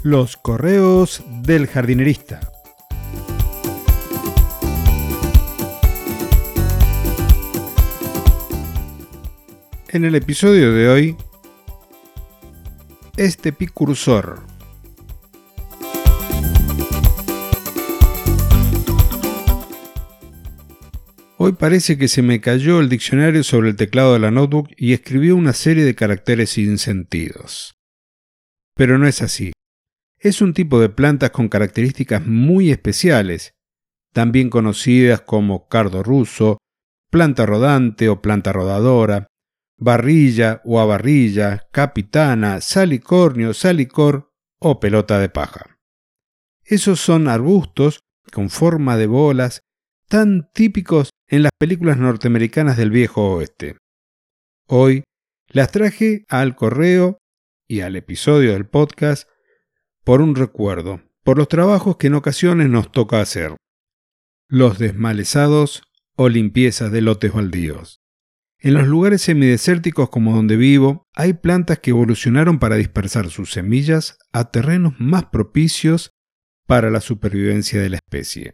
Los correos del jardinerista. En el episodio de hoy, este picursor. Hoy parece que se me cayó el diccionario sobre el teclado de la notebook y escribió una serie de caracteres sin sentidos. Pero no es así. Es un tipo de plantas con características muy especiales, también conocidas como cardo ruso, planta rodante o planta rodadora, barrilla o abarrilla, capitana, salicornio, salicor o pelota de paja. Esos son arbustos con forma de bolas tan típicos en las películas norteamericanas del viejo oeste. Hoy las traje al correo y al episodio del podcast por un recuerdo, por los trabajos que en ocasiones nos toca hacer. Los desmalezados o limpiezas de lotes baldíos. En los lugares semidesérticos como donde vivo, hay plantas que evolucionaron para dispersar sus semillas a terrenos más propicios para la supervivencia de la especie.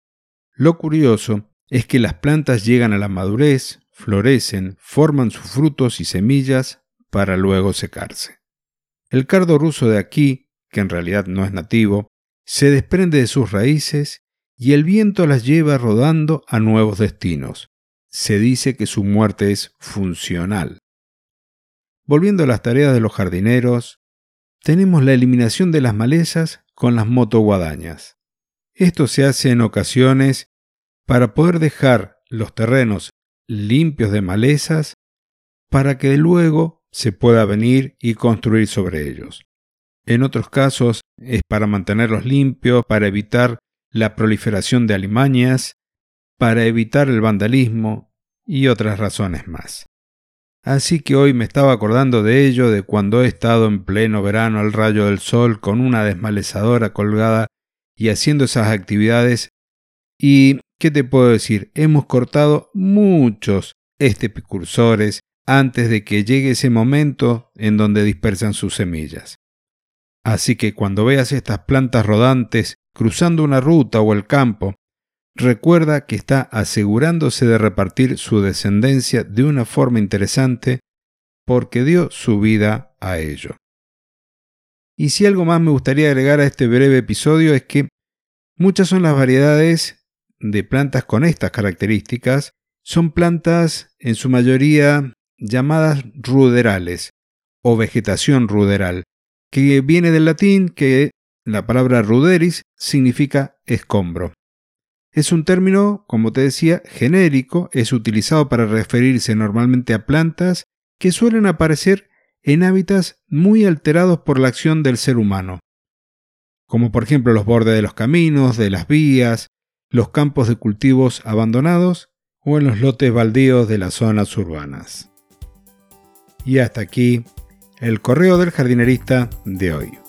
Lo curioso es que las plantas llegan a la madurez, florecen, forman sus frutos y semillas para luego secarse. El cardo ruso de aquí, que en realidad no es nativo, se desprende de sus raíces y el viento las lleva rodando a nuevos destinos. Se dice que su muerte es funcional. Volviendo a las tareas de los jardineros, tenemos la eliminación de las malezas con las motoguadañas. Esto se hace en ocasiones para poder dejar los terrenos limpios de malezas para que luego se pueda venir y construir sobre ellos. En otros casos es para mantenerlos limpios, para evitar la proliferación de alimañas, para evitar el vandalismo y otras razones más. Así que hoy me estaba acordando de ello, de cuando he estado en pleno verano al rayo del sol con una desmalezadora colgada y haciendo esas actividades. Y, ¿qué te puedo decir? Hemos cortado muchos picursores antes de que llegue ese momento en donde dispersan sus semillas. Así que cuando veas estas plantas rodantes cruzando una ruta o el campo, recuerda que está asegurándose de repartir su descendencia de una forma interesante porque dio su vida a ello. Y si algo más me gustaría agregar a este breve episodio es que muchas son las variedades de plantas con estas características. Son plantas en su mayoría llamadas ruderales o vegetación ruderal, que viene del latín que la palabra ruderis significa escombro. Es un término, como te decía, genérico, es utilizado para referirse normalmente a plantas que suelen aparecer en hábitats muy alterados por la acción del ser humano, como por ejemplo los bordes de los caminos, de las vías, los campos de cultivos abandonados o en los lotes baldíos de las zonas urbanas. Y hasta aquí el correo del jardinerista de hoy.